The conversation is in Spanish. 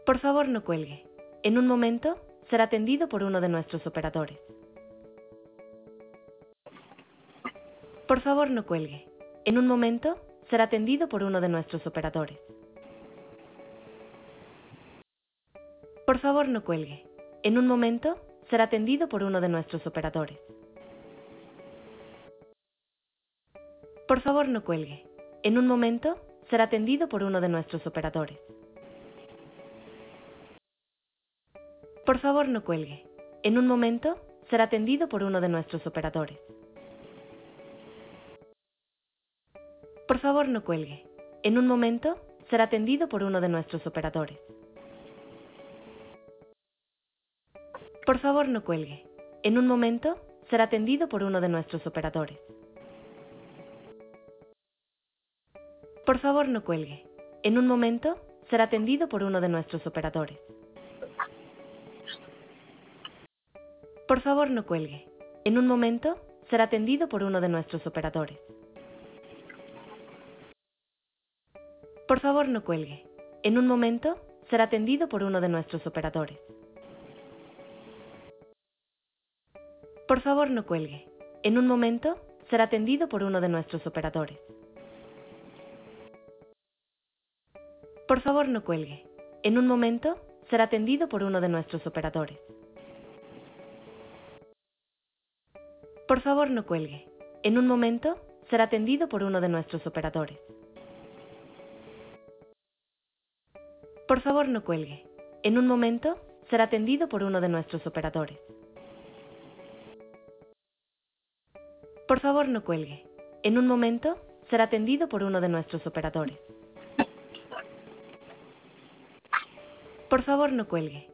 Por favor, no cuelgue. En un momento será atendido por uno de nuestros operadores. Por favor, no cuelgue. En un momento será atendido por uno de nuestros operadores. Por favor, no cuelgue. En un momento será atendido por uno de nuestros operadores. Por favor, no cuelgue. En un momento será atendido por uno de nuestros operadores. Por favor, no cuelgue. En un momento será atendido por uno de nuestros operadores. Por favor, no cuelgue. En un momento será atendido por uno de nuestros operadores. Por favor, no cuelgue. En un momento será atendido por uno de nuestros operadores. Por favor, no cuelgue. En un momento será atendido por uno de nuestros operadores. Por favor, no cuelgue. En un momento será atendido por uno de nuestros operadores. Por favor, no cuelgue. En un momento será atendido por uno de nuestros operadores. Por favor, no cuelgue. En un momento será atendido por uno de nuestros operadores. Por favor, no cuelgue. En un momento será atendido por uno de nuestros operadores. Por favor, no cuelgue. En un momento será atendido por uno de nuestros operadores. Por favor, no cuelgue. En un momento será atendido por uno de nuestros operadores. Por favor, no cuelgue. En un momento será atendido por uno de nuestros operadores. Por favor, no cuelgue.